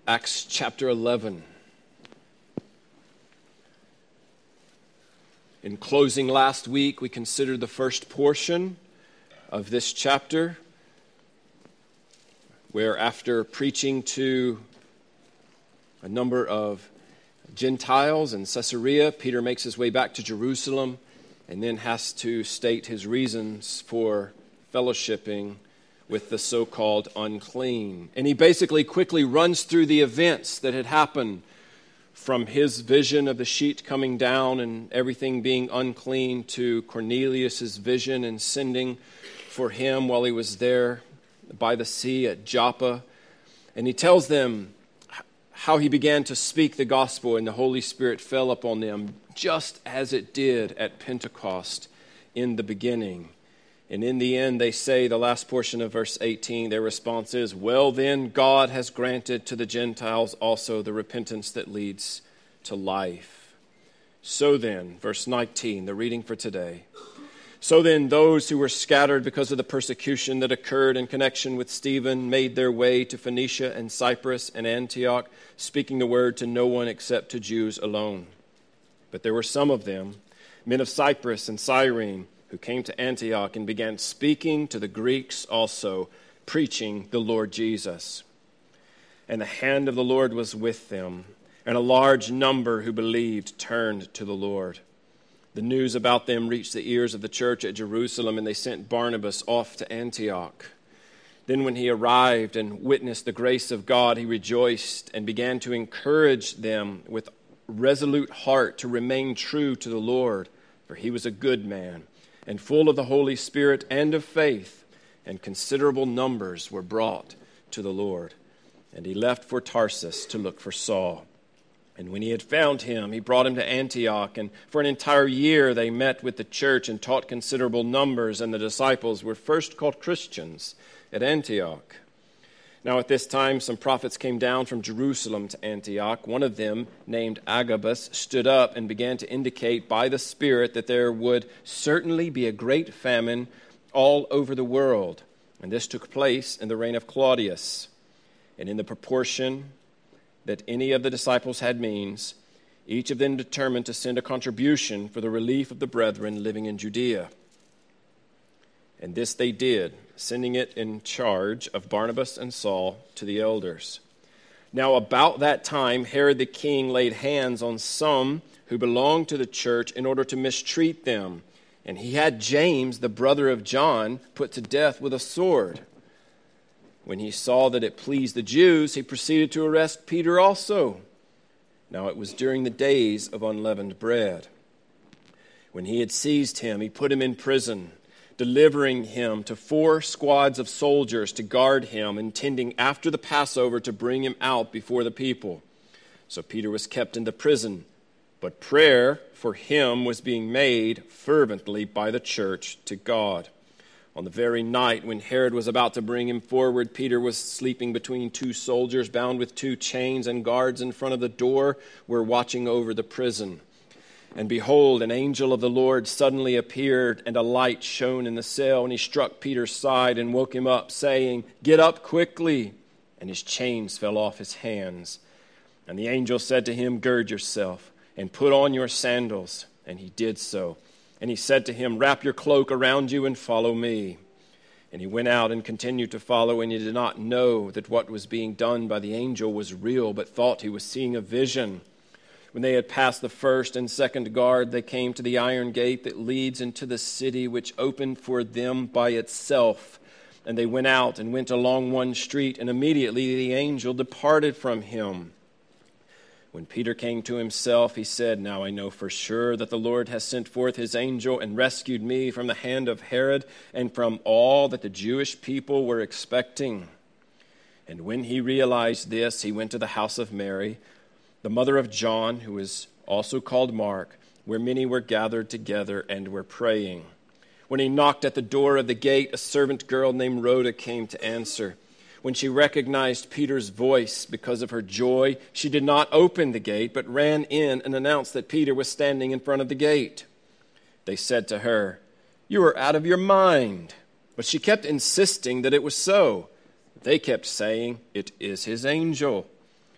Acts chapter 11. In closing last week, we considered the first portion of this chapter, where after preaching to a number of Gentiles in Caesarea, Peter makes his way back to Jerusalem and then has to state his reasons for fellowshipping with the so-called unclean. And he basically quickly runs through the events that had happened from his vision of the sheet coming down and everything being unclean to Cornelius' vision and sending for him while he was there by the sea at Joppa. And he tells them how he began to speak the gospel and the Holy Spirit fell upon them just as it did at Pentecost in the beginning. And in the end, they say, the last portion of verse 18, their response is, "Well then, God has granted to the Gentiles also the repentance that leads to life." So then, verse 19, the reading for today. So then, those who were scattered because of the persecution that occurred in connection with Stephen made their way to Phoenicia and Cyprus and Antioch, speaking the word to no one except to Jews alone. But there were some of them, men of Cyprus and Cyrene, who came to Antioch and began speaking to the Greeks also, preaching the Lord Jesus. And the hand of the Lord was with them, and a large number who believed turned to the Lord. The news about them reached the ears of the church at Jerusalem, and they sent Barnabas off to Antioch. Then when he arrived and witnessed the grace of God, he rejoiced and began to encourage them with resolute heart to remain true to the Lord, for he was a good man and full of the Holy Spirit and of faith, and considerable numbers were brought to the Lord. And he left for Tarsus to look for Saul. And when he had found him, he brought him to Antioch, and for an entire year they met with the church and taught considerable numbers, and the disciples were first called Christians at Antioch. Now at this time some prophets came down from Jerusalem to Antioch. One of them, named Agabus, stood up and began to indicate by the Spirit that there would certainly be a great famine all over the world. And this took place in the reign of Claudius. And in the proportion that any of the disciples had means, each of them determined to send a contribution for the relief of the brethren living in Judea. And this they did, sending it in charge of Barnabas and Saul to the elders. Now about that time, Herod the king laid hands on some who belonged to the church in order to mistreat them. And he had James, the brother of John, put to death with a sword. When he saw that it pleased the Jews, he proceeded to arrest Peter also. Now it was during the days of unleavened bread. When he had seized him, he put him in prison, delivering him to 4 squads of soldiers to guard him, intending after the Passover to bring him out before the people. So Peter was kept in the prison, but prayer for him was being made fervently by the church to God. On the very night when Herod was about to bring him forward, Peter was sleeping between 2 soldiers bound with 2 chains, and guards in front of the door were watching over the prison. And behold, an angel of the Lord suddenly appeared, and a light shone in the cell, and he struck Peter's side and woke him up, saying, "Get up quickly." And his chains fell off his hands. And the angel said to him, "Gird yourself, and put on your sandals." And he did so. And he said to him, "Wrap your cloak around you and follow me." And he went out and continued to follow, and he did not know that what was being done by the angel was real, but thought he was seeing a vision. When they had passed the first and second guard, they came to the iron gate that leads into the city, which opened for them by itself. And they went out and went along one street, and immediately the angel departed from him. When Peter came to himself, he said, "Now I know for sure that the Lord has sent forth his angel and rescued me from the hand of Herod and from all that the Jewish people were expecting." And when he realized this, he went to the house of Mary, the mother of John, who is also called Mark, where many were gathered together and were praying. When he knocked at the door of the gate, a servant girl named Rhoda came to answer. When she recognized Peter's voice because of her joy, she did not open the gate, but ran in and announced that Peter was standing in front of the gate. They said to her, "You are out of your mind." But she kept insisting that it was so. They kept saying, "It is his angel."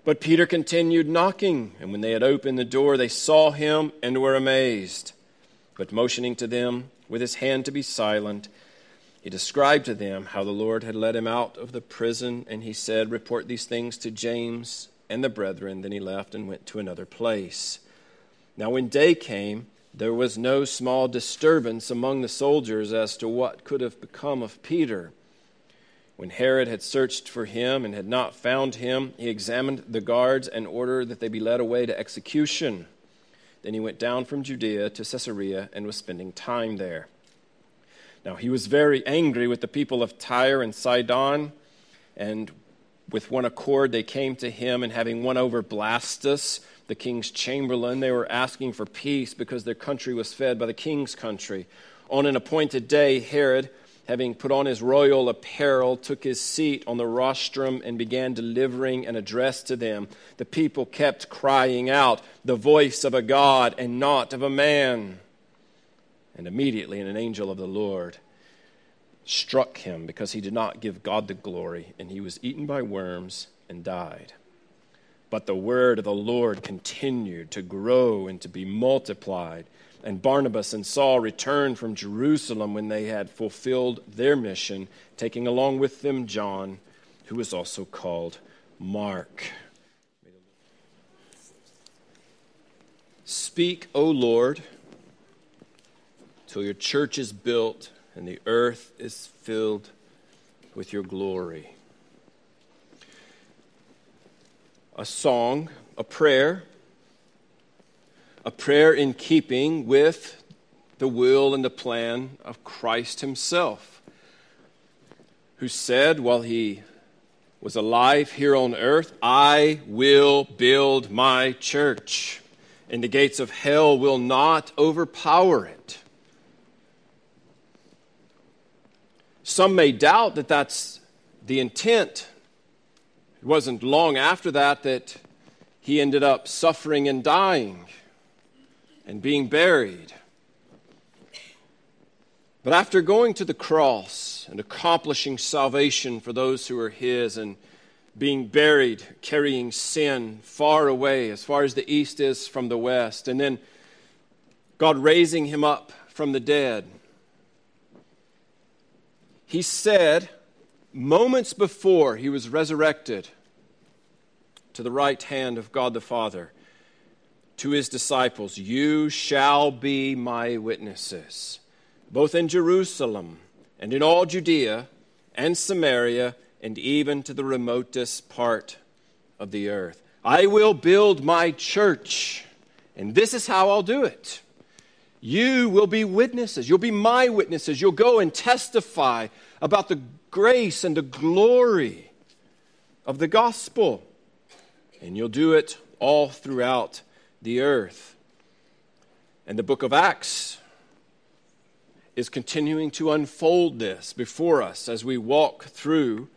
But Peter continued knocking, and when they had opened the door, they saw him and were amazed. But motioning to them with his hand to be silent, he described to them how the Lord had led him out of the prison, and he said, "Report these things to James and the brethren." Then he left and went to another place. Now when day came, there was no small disturbance among the soldiers as to what could have become of Peter. When Herod had searched for him and had not found him, he examined the guards and ordered that they be led away to execution. Then he went down from Judea to Caesarea and was spending time there. Now he was very angry with the people of Tyre and Sidon, and with one accord they came to him, and having won over Blastus, the king's chamberlain, they were asking for peace because their country was fed by the king's country. On an appointed day, Herod, having put on his royal apparel, took his seat on the rostrum and began delivering an address to them. The people kept crying out, "The voice of a God and not of a man." And immediately an angel of the Lord struck him because he did not give God the glory, and he was eaten by worms and died. But the word of the Lord continued to grow and to be multiplied. And Barnabas and Saul returned from Jerusalem when they had fulfilled their mission, taking along with them John, who was also called Mark. Speak, O Lord, till your church is built and the earth is filled with your glory. A song, a prayer in keeping with the will and the plan of Christ himself, who said while he was alive here on earth, "I will build my church, and the gates of hell will not overpower it." Some may doubt that that's the intent. It wasn't long after that he ended up suffering and dying and being buried. But after going to the cross and accomplishing salvation for those who are his, and being buried, carrying sin far away, as far as the east is from the west, and then God raising him up from the dead, he said, moments before he was resurrected to the right hand of God the Father, to his disciples, "You shall be my witnesses, both in Jerusalem and in all Judea and Samaria and even to the remotest part of the earth. I will build my church, and this is how I'll do it. You will be witnesses. You'll be my witnesses. You'll go and testify about the grace and the glory of the gospel, and you'll do it all throughout the earth." And the book of Acts is continuing to unfold this before us as we walk through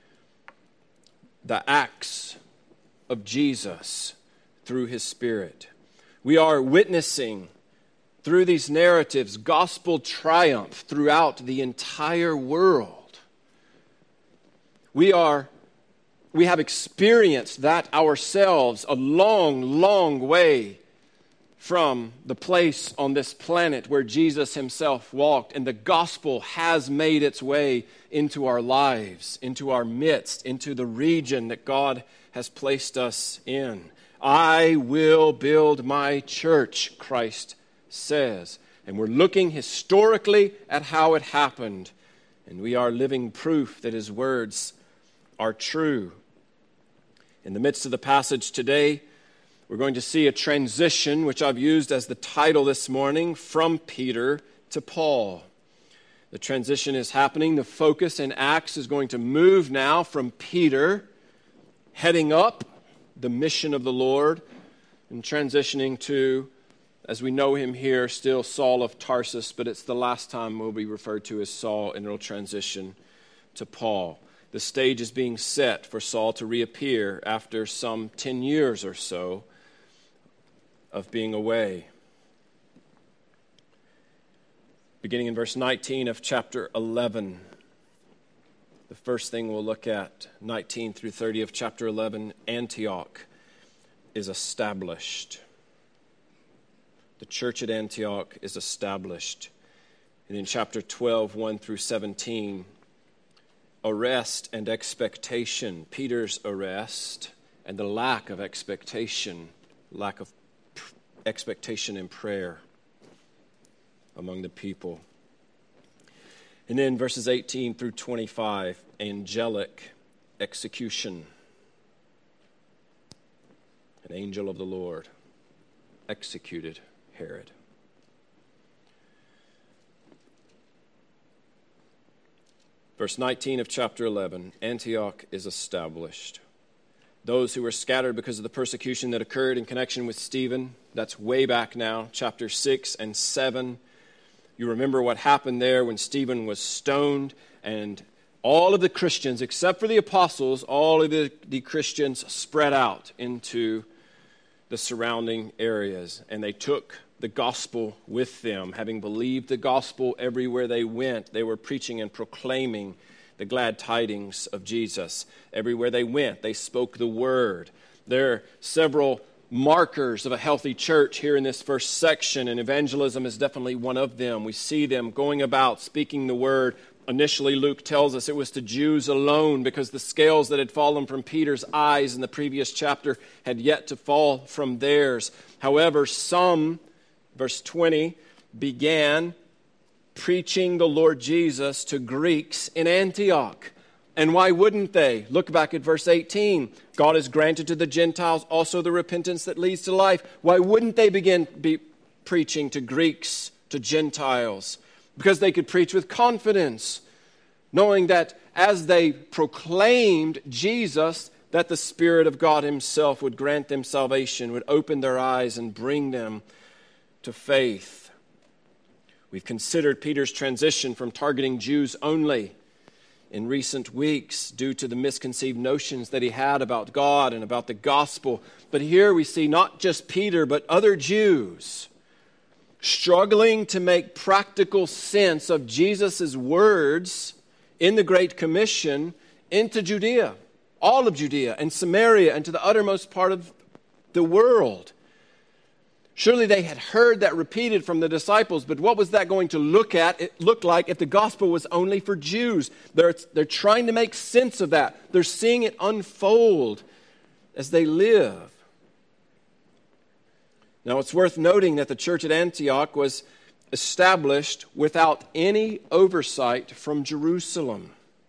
the acts of Jesus through his Spirit. We are witnessing through these narratives gospel triumph throughout the entire world. We have experienced that ourselves a long, long way from the place on this planet where Jesus himself walked, and the gospel has made its way into our lives, into our midst, into the region that God has placed us in. I will build my church, Christ says. And we're looking historically at how it happened, and we are living proof that his words are true. In the midst of the passage today, we're going to see a transition, which I've used as the title this morning, from Peter to Paul. The transition is happening. The focus in Acts is going to move now from Peter heading up the mission of the Lord and transitioning to, as we know him here, still Saul of Tarsus, but it's the last time we'll be referred to as Saul, and it'll transition to Paul. The stage is being set for Saul to reappear after some 10 years or so of being away. Beginning in verse 19 of chapter 11, the The first thing we'll look at, 19 through 30 of chapter 11, Antioch is established. The church at Antioch is established. And in chapter 12, 1 through 17, arrest and expectation, Peter's arrest and the lack of expectation in prayer among the people. And then verses 18 through 25, angelic execution. An angel of the Lord executed Herod. Verse 19 of chapter 11, Antioch is established. Those who were scattered because of the persecution that occurred in connection with Stephen, that's way back now, chapter 6 and 7. You remember what happened there when Stephen was stoned, and all of the Christians, except for the apostles, all of the Christians spread out into the surrounding areas, and they took the gospel with them. Having believed the gospel everywhere they went, they were preaching and proclaiming the glad tidings of Jesus. Everywhere they went, they spoke the word. There are several markers of a healthy church here in this first section, and evangelism is definitely one of them. We see them going about speaking the word. Initially, Luke tells us it was to Jews alone because the scales that had fallen from Peter's eyes in the previous chapter had yet to fall from theirs. However, some, verse 20, began preaching the Lord Jesus to Greeks in Antioch. And why wouldn't they? Look back at verse 18. God has granted to the Gentiles also the repentance that leads to life. Why wouldn't they begin preaching to Greeks, to Gentiles? Because they could preach with confidence, knowing that as they proclaimed Jesus, that the Spirit of God himself would grant them salvation, would open their eyes and bring them to faith. We've considered Peter's transition from targeting Jews only in recent weeks due to the misconceived notions that he had about God and about the gospel. But here we see not just Peter, but other Jews struggling to make practical sense of Jesus' words in the Great Commission into Judea, all of Judea and Samaria, and to the uttermost part of the world. Surely they had heard that repeated from the disciples, but what was that going to look like if the gospel was only for Jews? They're trying to make sense of that. They're seeing it unfold as they live. Now, it's worth noting that the church at Antioch was established without any oversight from Jerusalem.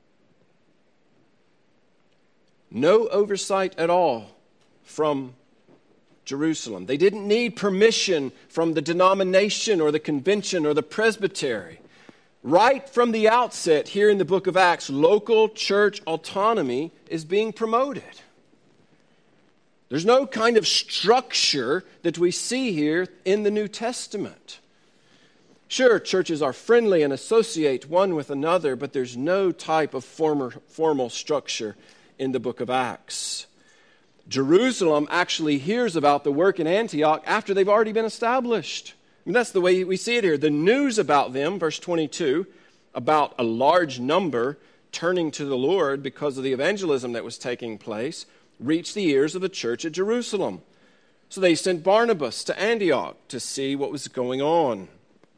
No oversight at all from Jerusalem. They didn't need permission from the denomination or the convention or the presbytery. Right from the outset, here in the book of Acts, local church autonomy is being promoted. There's no kind of structure that we see here in the New Testament. Sure, churches are friendly and associate one with another, but there's no type of formal structure in the book of Acts. Jerusalem actually hears about the work in Antioch after they've already been established. I mean, that's the way we see it here. The news about them, verse 22, about a large number turning to the Lord because of the evangelism that was taking place, reached the ears of the church at Jerusalem. So they sent Barnabas to Antioch to see what was going on.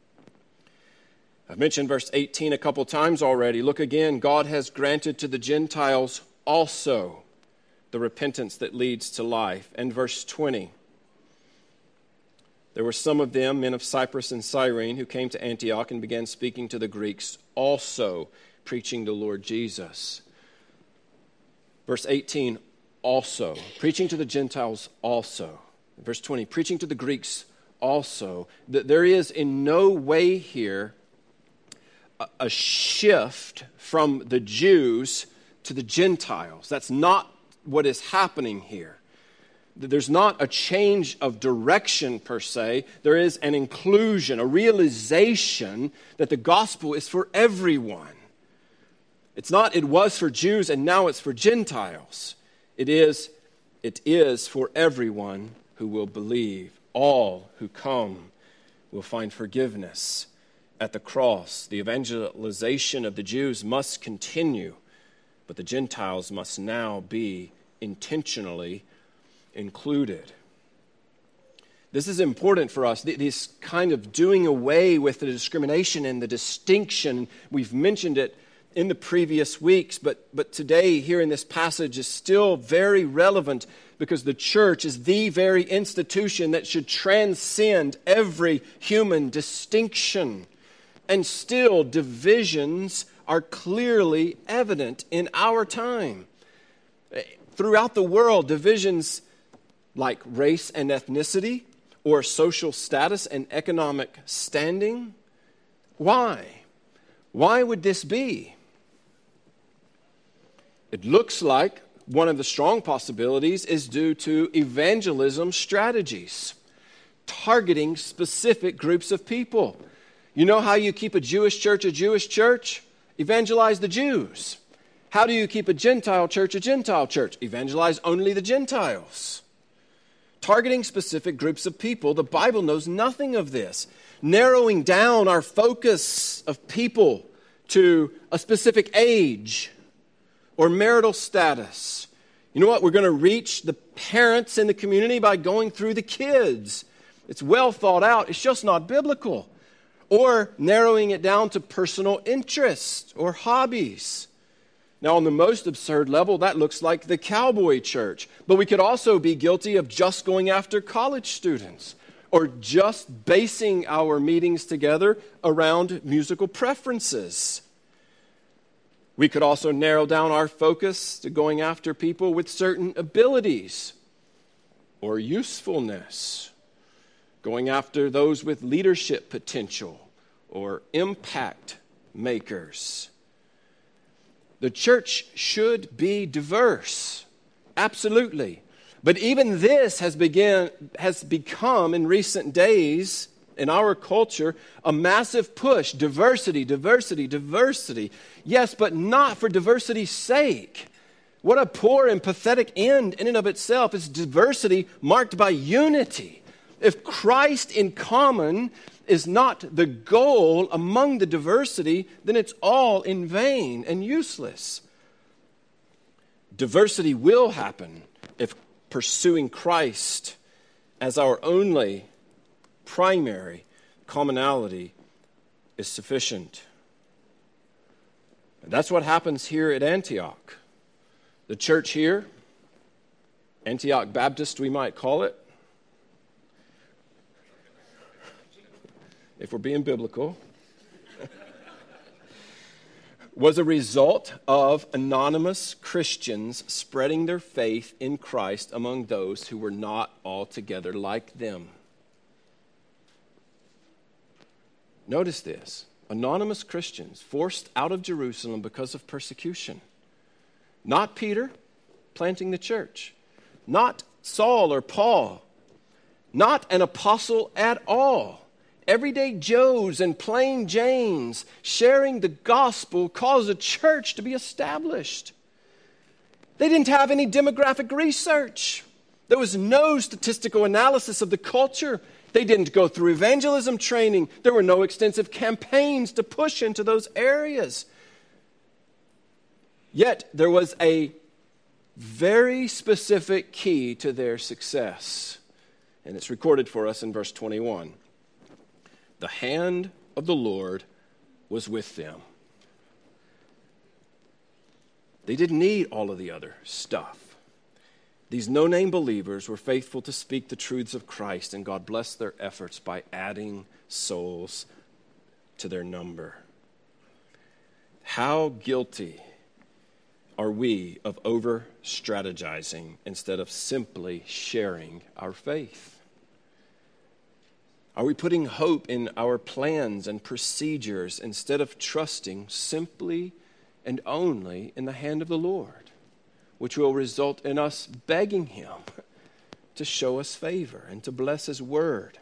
I've mentioned verse 18 a couple times already. Look again. God has granted to the Gentiles also the repentance that leads to life. And verse 20. There were some of them, men of Cyprus and Cyrene, who came to Antioch and began speaking to the Greeks, also preaching the Lord Jesus. Verse 18, also. Preaching to the Gentiles also. Verse 20, preaching to the Greeks also. There is in no way here a shift from the Jews to the Gentiles. That's not what is happening here. There's not a change of direction per se. There is an inclusion, a realization that the gospel is for everyone. It's not it was for Jews and now it's for Gentiles. It is for everyone who will believe. All who come will find forgiveness at the cross. The evangelization of the Jews must continue but the Gentiles must now be intentionally included. This is important for us, this kind of doing away with the discrimination and the distinction. We've mentioned it in the previous weeks, but today here in this passage is still very relevant because the church is the very institution that should transcend every human distinction. And still, divisions are clearly evident in our time. Throughout the world, divisions like race and ethnicity or social status and economic standing. Why? Why would this be? It looks like one of the strong possibilities is due to evangelism strategies, targeting specific groups of people. You know how you keep a Jewish church a Jewish church? Evangelize the Jews. How do you keep a Gentile church a Gentile church? Evangelize only the Gentiles. Targeting specific groups of people, the Bible knows nothing of this. Narrowing down our focus of people to a specific age or marital status. You know what? We're going to reach the parents in the community by going through the kids. It's well thought out. It's just not biblical. Or narrowing it down to personal interests or hobbies. Now, on the most absurd level, that looks like the cowboy church. But we could also be guilty of just going after college students or just basing our meetings together around musical preferences. We could also narrow down our focus to going after people with certain abilities or usefulness, going after those with leadership potential or impact makers. The church should be diverse, absolutely. But even this has become in recent days, in our culture, a massive push. Diversity, diversity, diversity. Yes, but not for diversity's sake. What a poor and pathetic end in and of itself is diversity marked by unity. If Christ in common is not the goal among the diversity, then it's all in vain and useless. Diversity will happen if pursuing Christ as our only primary commonality is sufficient. And that's what happens here at Antioch. The church here, Antioch Baptist we might call it, if we're being biblical, was a result of anonymous Christians spreading their faith in Christ among those who were not altogether like them. Notice this. Anonymous Christians forced out of Jerusalem because of persecution. Not Peter planting the church. Not Saul or Paul. Not an apostle at all. Everyday Joes and plain Janes sharing the gospel caused a church to be established. They didn't have any demographic research. There was no statistical analysis of the culture. They didn't go through evangelism training. There were no extensive campaigns to push into those areas. Yet there was a very specific key to their success. And it's recorded for us in verse 21. The hand of the Lord was with them. They didn't need all of the other stuff. These no-name believers were faithful to speak the truths of Christ, and God blessed their efforts by adding souls to their number. How guilty are we of over-strategizing instead of simply sharing our faith? Are we putting hope in our plans and procedures instead of trusting simply and only in the hand of the Lord, which will result in us begging Him to show us favor and to bless His word?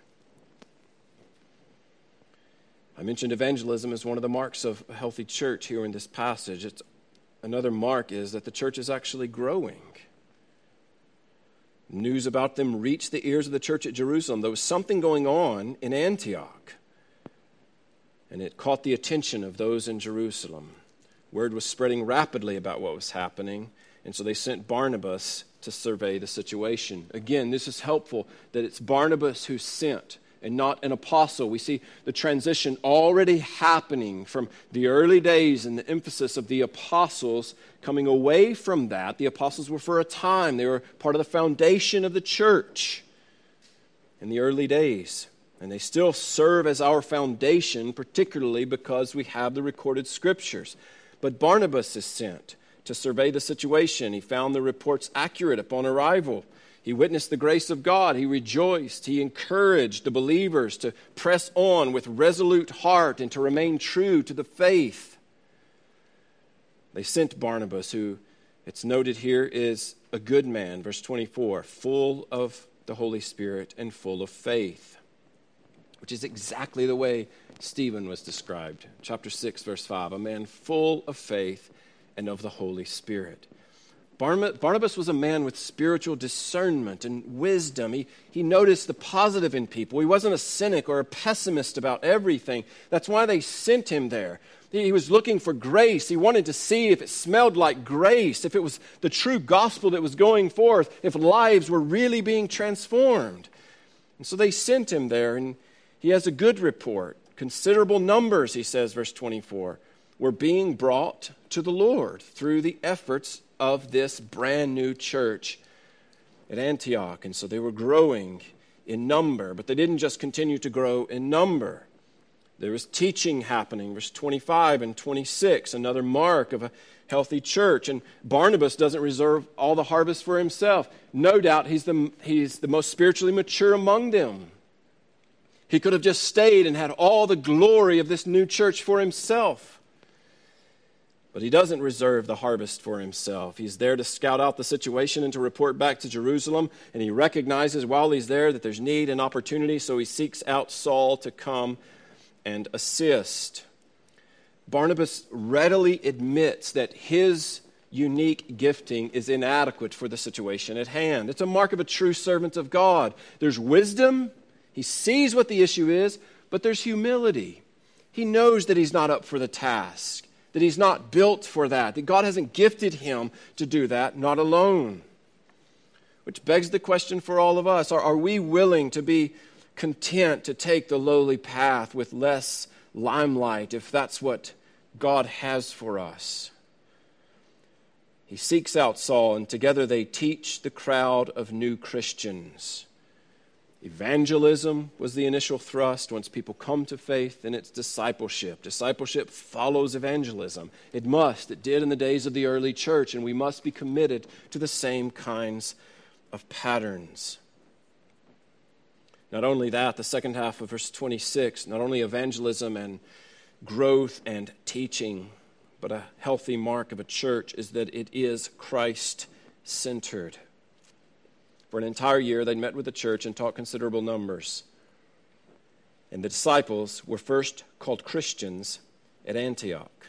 I mentioned evangelism as one of the marks of a healthy church here in this passage. Another mark is that the church is actually growing. News about them reached the ears of the church at Jerusalem. There was something going on in Antioch, and it caught the attention of those in Jerusalem. Word was spreading rapidly about what was happening, and so they sent Barnabas to survey the situation. Again, this is helpful that it's Barnabas who's sent and not an apostle. We see the transition already happening from the early days and the emphasis of the apostles coming away from that. The apostles were for a time. They were part of the foundation of the church in the early days. And they still serve as our foundation, particularly because we have the recorded scriptures. But Barnabas is sent to survey the situation. He found the reports accurate upon arrival. He witnessed the grace of God. He rejoiced. He encouraged the believers to press on with resolute heart and to remain true to the faith. They sent Barnabas, who, it's noted here, is a good man, verse 24, full of the Holy Spirit and full of faith, which is exactly the way Stephen was described. Chapter 6, verse 5, a man full of faith and of the Holy Spirit. Barnabas was a man with spiritual discernment and wisdom. He noticed the positive in people. He wasn't a cynic or a pessimist about everything. That's why they sent him there. He was looking for grace. He wanted to see if it smelled like grace, if it was the true gospel that was going forth, if lives were really being transformed. And so they sent him there, and he has a good report. Considerable numbers, he says, verse 24, were being brought to the Lord through the efforts of this brand new church at Antioch. And so they were growing in number, but they didn't just continue to grow in number. There was teaching happening, verse 25 and 26, another mark of a healthy church. And Barnabas doesn't reserve all the harvest for himself. No doubt he's the most spiritually mature among them. He could have just stayed and had all the glory of this new church for himself. But he doesn't reserve the harvest for himself. He's there to scout out the situation and to report back to Jerusalem. And he recognizes while he's there that there's need and opportunity, so he seeks out Saul to come and assist. Barnabas readily admits that his unique gifting is inadequate for the situation at hand. It's a mark of a true servant of God. There's wisdom. He sees what the issue is, but there's humility. He knows that he's not up for the task, that he's not built for that God hasn't gifted him to do that, not alone. Which begs the question for all of us, are we willing to be content to take the lowly path with less limelight if that's what God has for us? He seeks out Saul, and together they teach the crowd of new Christians. Evangelism was the initial thrust. Once people come to faith, then it's discipleship. Discipleship follows evangelism. It must. It did in the days of the early church, and we must be committed to the same kinds of patterns. Not only that, the second half of verse 26, not only evangelism and growth and teaching, but a healthy mark of a church is that it is Christ-centered. For an entire year, they met with the church and taught considerable numbers. And the disciples were first called Christians at Antioch.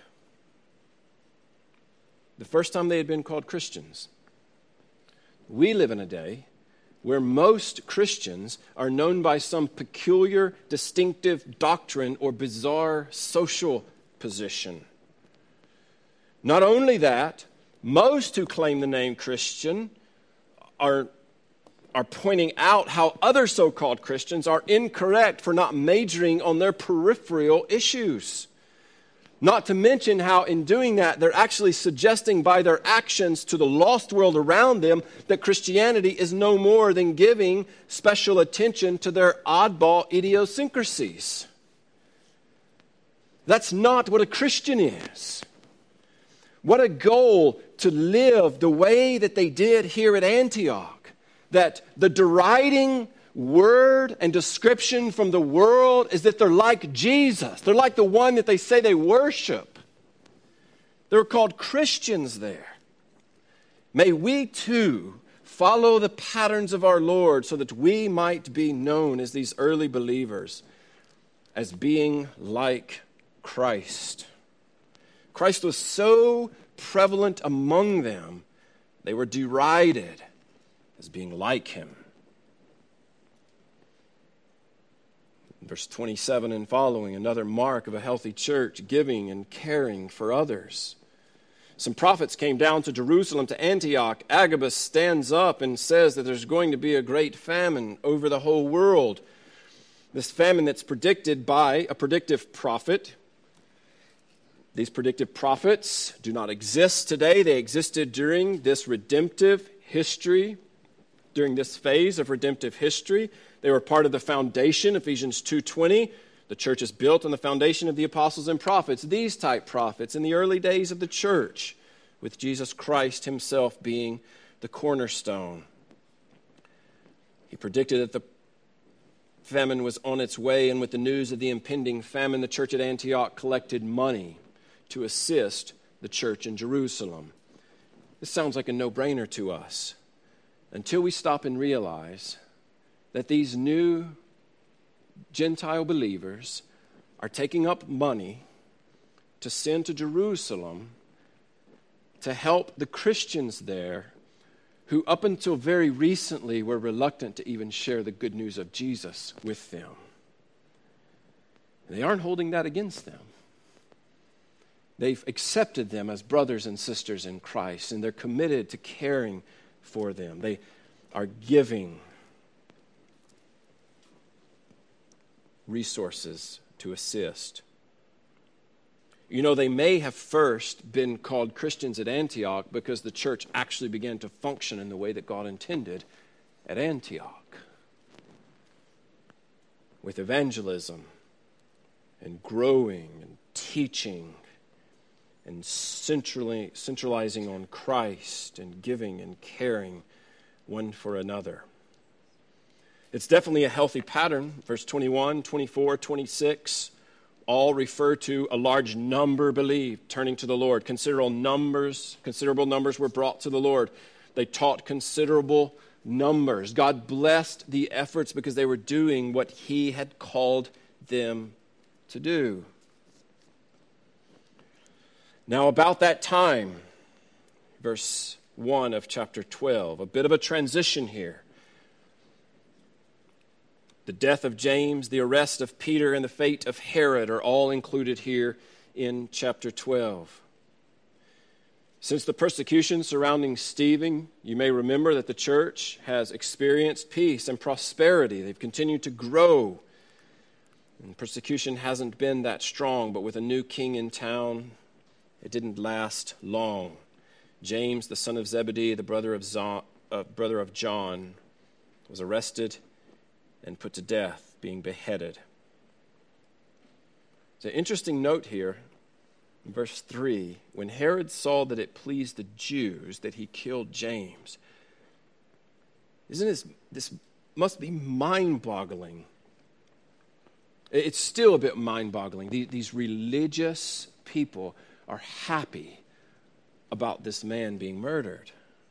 The first time they had been called Christians. We live in a day where most Christians are known by some peculiar, distinctive doctrine or bizarre social position. Not only that, most who claim the name Christian are pointing out how other so-called Christians are incorrect for not majoring on their peripheral issues. Not to mention how in doing that, they're actually suggesting by their actions to the lost world around them that Christianity is no more than giving special attention to their oddball idiosyncrasies. That's not what a Christian is. What a goal to live the way that they did here at Antioch. That the deriding word and description from the world is that they're like Jesus. They're like the one that they say they worship. They're called Christians there. May we too follow the patterns of our Lord so that we might be known as these early believers as being like Christ. Christ was so prevalent among them, they were derided as being like him. Verse 27 and following, another mark of a healthy church, giving and caring for others. some prophets came down to Jerusalem, to Antioch. Agabus stands up and says that there's going to be a great famine over the whole world. This famine that's predicted by a predictive prophet. These predictive prophets do not exist today. They existed during this redemptive history, during this phase of redemptive history. They were part of the foundation, Ephesians 2:20. The church is built on the foundation of the apostles and prophets, these type prophets in the early days of the church, with Jesus Christ himself being the cornerstone. He predicted that the famine was on its way, and with the news of the impending famine, the church at Antioch collected money to assist the church in Jerusalem. This sounds like a no-brainer to us until we stop and realize that these new Gentile believers are taking up money to send to Jerusalem to help the Christians there who up until very recently were reluctant to even share the good news of Jesus with them. And they aren't holding that against them. They've accepted them as brothers and sisters in Christ, and they're committed to caring for them. They are giving resources to assist. You know, they may have first been called Christians at Antioch because the church actually began to function in the way that God intended at Antioch, with evangelism and growing and teaching and centralizing on Christ and giving and caring one for another. It's definitely a healthy pattern. Verse 21, 24, 26, all refer to a large number believed, turning to the Lord. Considerable numbers were brought to the Lord. They taught considerable numbers. God blessed the efforts because they were doing what he had called them to do. Now, about that time, verse 1 of chapter 12, a bit of a transition here. The death of James, the arrest of Peter, and the fate of Herod are all included here in chapter 12. Since the persecution surrounding Stephen, you may remember that the church has experienced peace and prosperity. They've continued to grow. And persecution hasn't been that strong, but with a new king in town, it didn't last long. James, the son of Zebedee, the brother of John, was arrested and put to death, being beheaded. It's an interesting note here in verse 3. When Herod saw that it pleased the Jews that he killed James, this must be mind-boggling. It's still a bit mind-boggling. These religious people are happy about this man being murdered.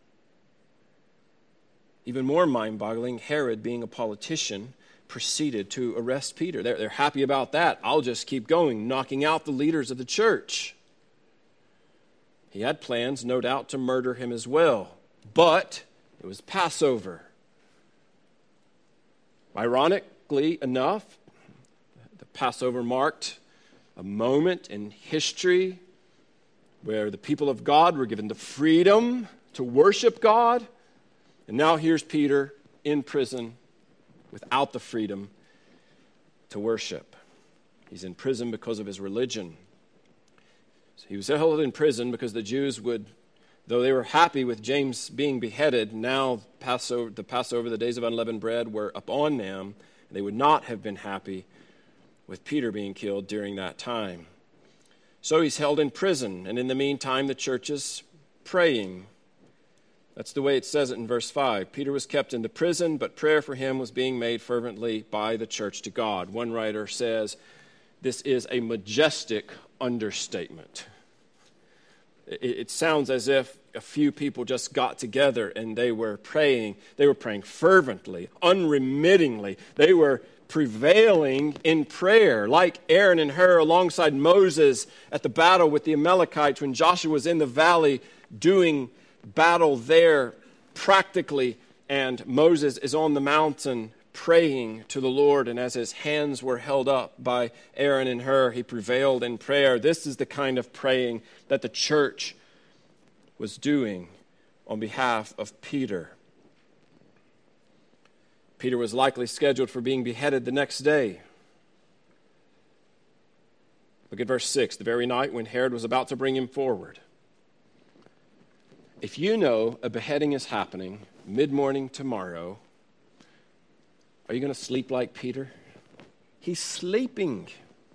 Even more mind-boggling, Herod, being a politician, proceeded to arrest Peter. They're happy about that. I'll just keep going, knocking out the leaders of the church. He had plans, no doubt, to murder him as well. But it was Passover. Ironically enough, the Passover marked a moment in history where the people of God were given the freedom to worship God. And now here's Peter in prison without the freedom to worship. He's in prison because of his religion. So he was held in prison because the Jews would, though they were happy with James being beheaded, now the Passover, the days of unleavened bread, were upon them. They would not have been happy with Peter being killed during that time. So he's held in prison, and in the meantime, the church is praying. That's the way it says it in verse 5. Peter was kept in the prison, but prayer for him was being made fervently by the church to God. One writer says, this is a majestic understatement. It sounds as if a few people just got together and they were praying. They were praying fervently, unremittingly. They were prevailing in prayer, like Aaron and Hur alongside Moses at the battle with the Amalekites when Joshua was in the valley doing battle there practically, and Moses is on the mountain praying to the Lord, and as his hands were held up by Aaron and Hur, he prevailed in prayer. This is the kind of praying that the church was doing on behalf of Peter. Peter was likely scheduled for being beheaded the next day. Look at verse 6, the very night when Herod was about to bring him forward. If you know a beheading is happening mid-morning tomorrow, are you going to sleep like Peter? He's sleeping.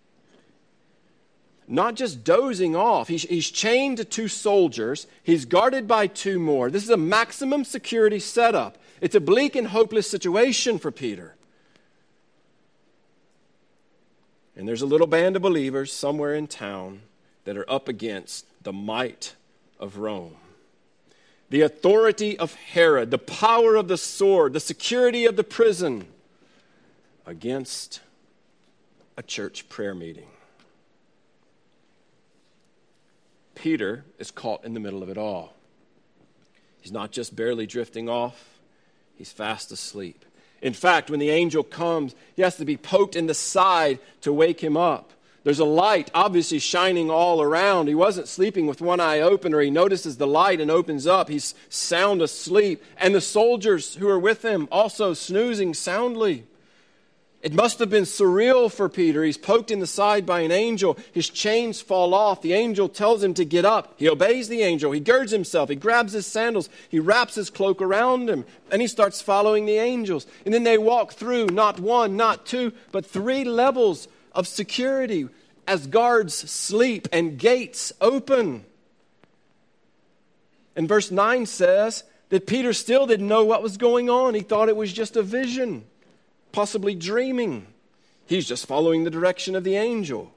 Not just dozing off. He's chained to 2 soldiers. He's guarded by 2 more. This is a maximum security setup. It's a bleak and hopeless situation for Peter. And there's a little band of believers somewhere in town that are up against the might of Rome. The authority of Herod, the power of the sword, the security of the prison against a church prayer meeting. Peter is caught in the middle of it all. He's not just barely drifting off, he's fast asleep. In fact, when the angel comes, he has to be poked in the side to wake him up. There's a light obviously shining all around. He wasn't sleeping with one eye open, or he notices the light and opens up. He's sound asleep. And the soldiers who are with him also snoozing soundly. It must have been surreal for Peter. He's poked in the side by an angel. His chains fall off. The angel tells him to get up. He obeys the angel. He girds himself. He grabs his sandals. He wraps his cloak around him. And he starts following the angels. And then they walk through not 1, not 2, but 3 levels of security as guards sleep and gates open. And verse 9 says that Peter still didn't know what was going on. He thought it was just a vision. Possibly dreaming. He's just following the direction of the angel.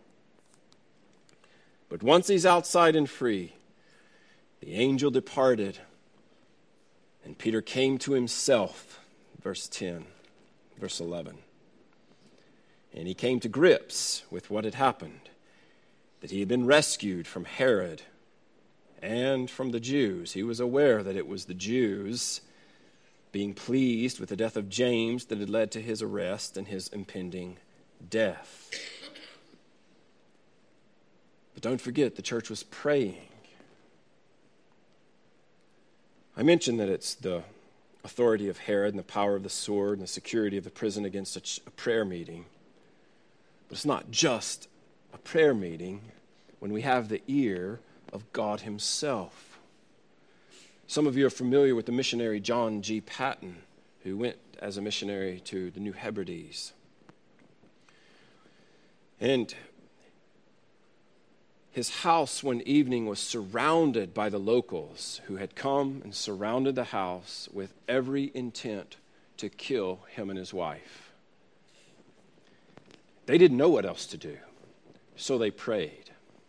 But once he's outside and free, the angel departed, and Peter came to himself, verse 10, verse 11. And he came to grips with what had happened, that he had been rescued from Herod and from the Jews. He was aware that it was the Jews being pleased with the death of James that had led to his arrest and his impending death. But don't forget, the church was praying. I mentioned that it's the authority of Herod and the power of the sword and the security of the prison against a prayer meeting. But it's not just a prayer meeting when we have the ear of God himself. Some of you are familiar with the missionary John G. Paton, who went as a missionary to the New Hebrides. And his house one evening was surrounded by the locals who had come and surrounded the house with every intent to kill him and his wife. They didn't know what else to do, so they prayed.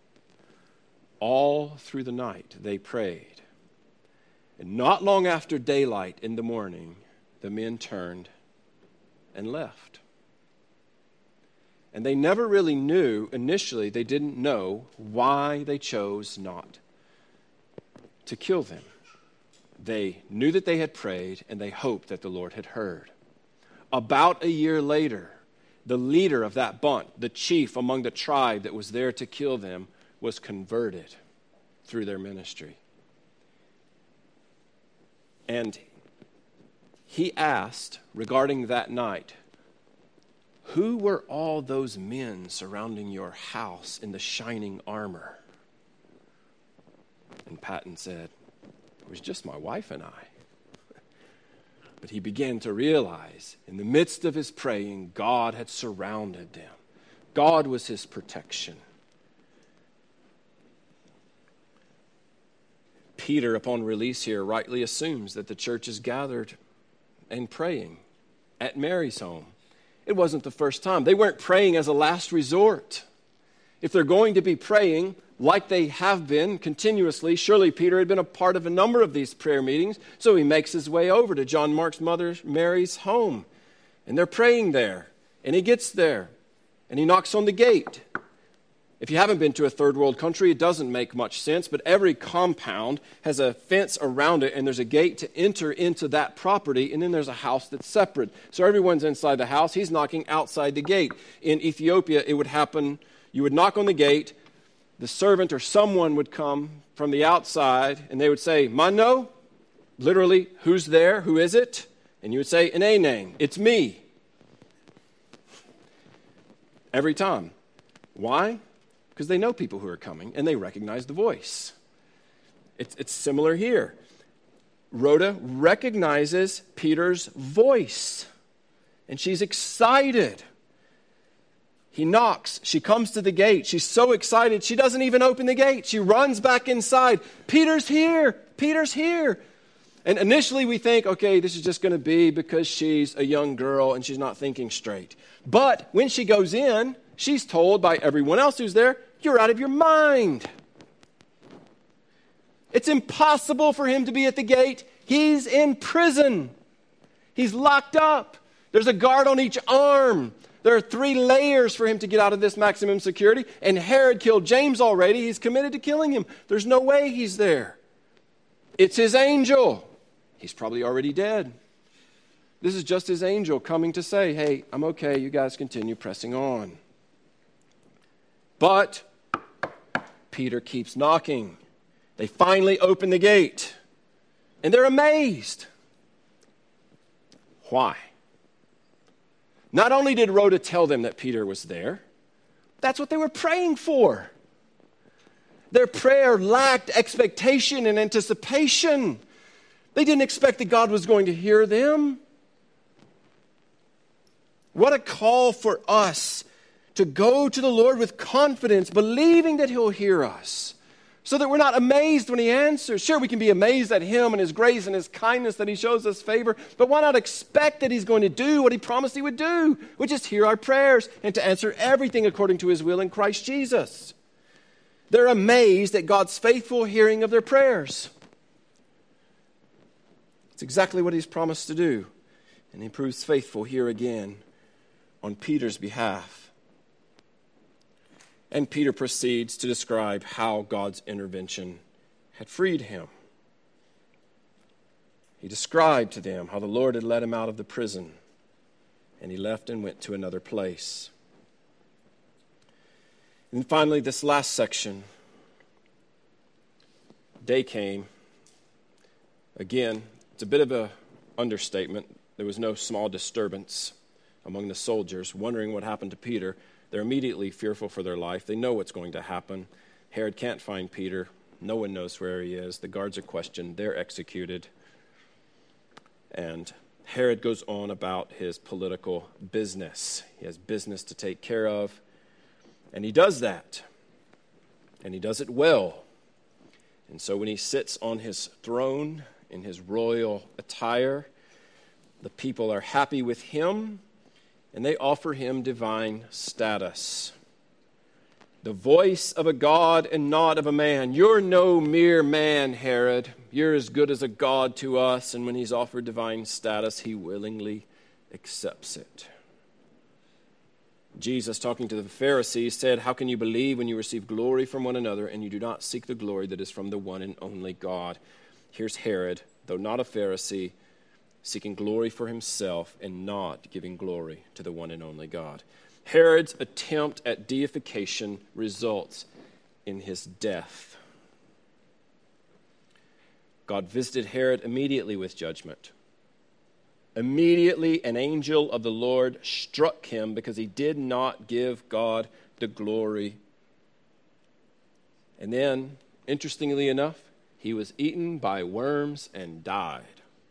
All through the night, they prayed. And not long after daylight in the morning, the men turned and left. And they never really knew, initially, they didn't know why they chose not to kill them. They knew that they had prayed, and they hoped that the Lord had heard. About a year later, the leader of that bunt, the chief among the tribe that was there to kill them, was converted through their ministry. And he asked regarding that night, who were all those men surrounding your house in the shining armor? And Paton said, it was just my wife and I. But he began to realize in the midst of his praying, God had surrounded them. God was his protection. Peter, upon release here, rightly assumes that the church is gathered and praying at Mary's home. It wasn't the first time. They weren't praying as a last resort. If they're going to be praying like they have been continuously, surely Peter had been a part of a number of these prayer meetings, so he makes his way over to John Mark's mother Mary's home. And they're praying there. And he gets there. And he knocks on the gate. If you haven't been to a third world country, it doesn't make much sense, but every compound has a fence around it, and there's a gate to enter into that property, and then there's a house that's separate. So everyone's inside the house. He's knocking outside the gate. In Ethiopia, it would happen, you would knock on the gate, the servant or someone would come from the outside and they would say, "Mano," literally, "who's there? Who is it?" And you would say, "An A name, it's me." Every time. Why? Because they know people who are coming and they recognize the voice. It's similar here. Rhoda recognizes Peter's voice and she's excited. He knocks. She comes to the gate. She's so excited, she doesn't even open the gate. She runs back inside. "Peter's here. Peter's here." And initially we think, okay, this is just going to be because she's a young girl and she's not thinking straight. But when she goes in, she's told by everyone else who's there, "You're out of your mind. It's impossible for him to be at the gate. He's in prison. He's locked up. There's a guard on each arm. There are 3 layers for him to get out of this maximum security. And Herod killed James already. He's committed to killing him. There's no way he's there. It's his angel. He's probably already dead. This is just his angel coming to say, hey, I'm okay. You guys continue pressing on." But Peter keeps knocking. They finally open the gate. And they're amazed. Why? Not only did Rhoda tell them that Peter was there, that's what they were praying for. Their prayer lacked expectation and anticipation. They didn't expect that God was going to hear them. What a call for us to go to the Lord with confidence, believing that He'll hear us, so that we're not amazed when He answers. Sure, we can be amazed at Him and His grace and His kindness that He shows us favor, but why not expect that He's going to do what He promised He would do, which is hear our prayers and to answer everything according to His will in Christ Jesus. They're amazed at God's faithful hearing of their prayers. It's exactly what He's promised to do, and He proves faithful here again on Peter's behalf. And Peter proceeds to describe how God's intervention had freed him. He described to them how the Lord had led him out of the prison, and he left and went to another place. And finally, this last section, day came. Again, it's a bit of an understatement. There was no small disturbance among the soldiers, wondering what happened to Peter. They're immediately fearful for their life. They know what's going to happen. Herod can't find Peter. No one knows where he is. The guards are questioned. They're executed. And Herod goes on about his political business. He has business to take care of. And he does that. And he does it well. And so when he sits on his throne in his royal attire, the people are happy with him. And they offer him divine status. The voice of a God and not of a man. You're no mere man, Herod. You're as good as a God to us. And when he's offered divine status, he willingly accepts it. Jesus, talking to the Pharisees, said, "How can you believe when you receive glory from one another and you do not seek the glory that is from the one and only God?" Here's Herod, though not a Pharisee, seeking glory for himself and not giving glory to the one and only God. Herod's attempt at deification results in his death. God visited Herod immediately with judgment. Immediately an angel of the Lord struck him because he did not give God the glory. And then, interestingly enough, he was eaten by worms and died.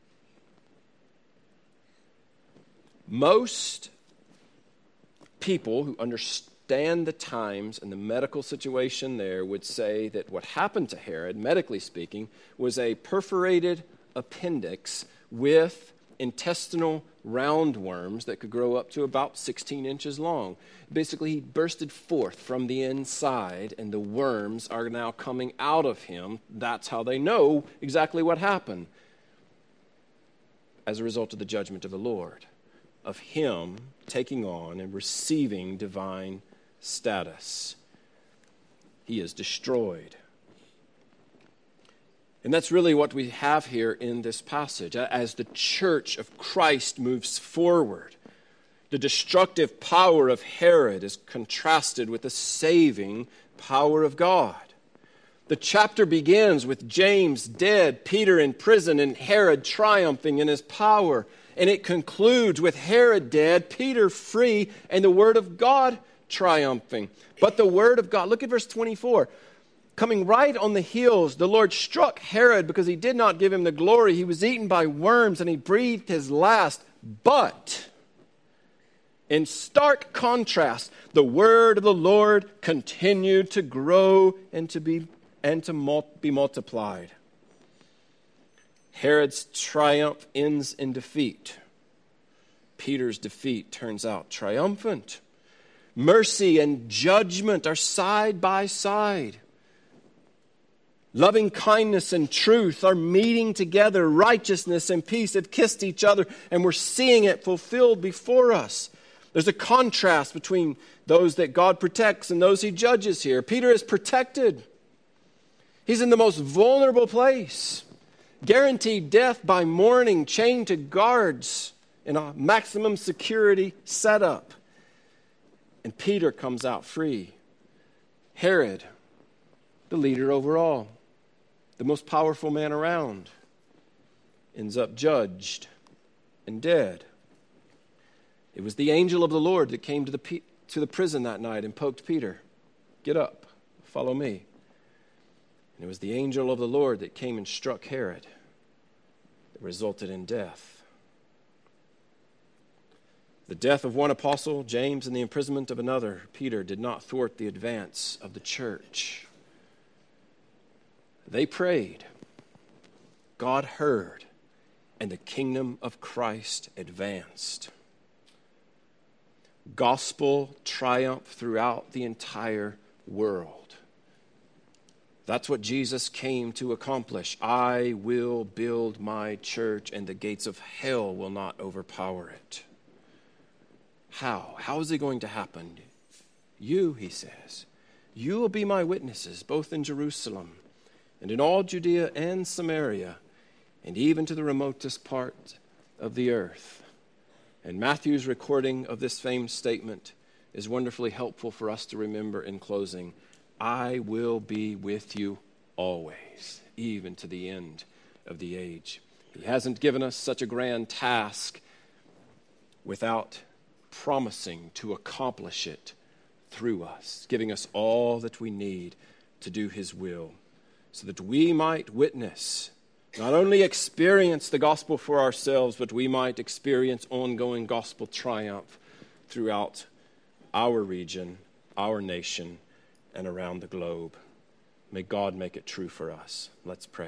Most people who understand the times and the medical situation there would say that what happened to Herod, medically speaking, was a perforated appendix with intestinal roundworms that could grow up to about 16 inches long. Basically, he bursted forth from the inside, and the worms are now coming out of him. That's how they know exactly what happened as a result of the judgment of the Lord, of him taking on and receiving divine status. He is destroyed. And that's really what we have here in this passage. As the church of Christ moves forward, the destructive power of Herod is contrasted with the saving power of God. The chapter begins with James dead, Peter in prison, and Herod triumphing in his power. And it concludes with Herod dead, Peter free, and the word of God triumphing. But the word of God, look at verse 24. Coming right on the heels, the Lord struck Herod because he did not give him the glory. He was eaten by worms and he breathed his last. But in stark contrast, the word of the Lord continued to grow and to be multiplied. Herod's triumph ends in defeat. Peter's defeat turns out triumphant. Mercy and judgment are side by side. Loving kindness and truth are meeting together. Righteousness and peace have kissed each other, and we're seeing it fulfilled before us. There's a contrast between those that God protects and those he judges here. Peter is protected. He's in the most vulnerable place, guaranteed death by morning, chained to guards in a maximum security setup. And Peter comes out free. Herod, the leader over all, the most powerful man around, ends up judged and dead. It was the angel of the Lord that came to the prison that night and poked Peter. Get up, follow me. And it was the angel of the Lord that came and struck Herod. That resulted in death. The death of one apostle, James, and the imprisonment of another, Peter, did not thwart the advance of the church. They prayed, God heard, and the kingdom of Christ advanced. Gospel triumph throughout the entire world. That's what Jesus came to accomplish. I will build my church, and the gates of hell will not overpower it. How? How is it going to happen? You, he says, you will be my witnesses, both in Jerusalem and in all Judea and Samaria, and even to the remotest part of the earth. And Matthew's recording of this famed statement is wonderfully helpful for us to remember in closing. I will be with you always, even to the end of the age. He hasn't given us such a grand task without promising to accomplish it through us, giving us all that we need to do his will, so that we might witness, not only experience the gospel for ourselves, but we might experience ongoing gospel triumph throughout our region, our nation, and around the globe. May God make it true for us. Let's pray.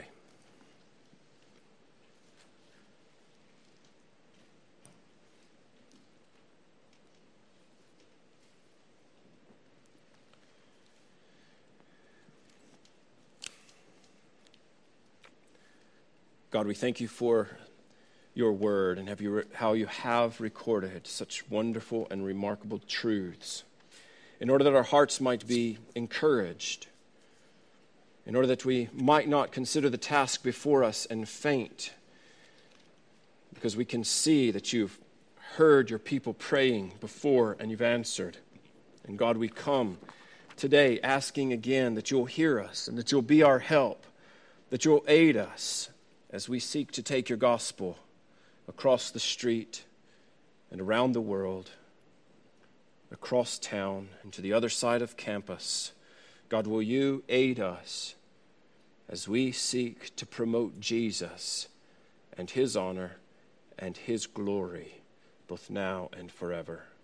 God, we thank you for your word and how you have recorded such wonderful and remarkable truths in order that our hearts might be encouraged, in order that we might not consider the task before us and faint, because we can see that you've heard your people praying before and you've answered. And God, we come today asking again that you'll hear us and that you'll be our help, that you'll aid us as we seek to take your gospel across the street and around the world, across town and to the other side of campus. God, will you aid us as we seek to promote Jesus and his honor and his glory, both now and forever.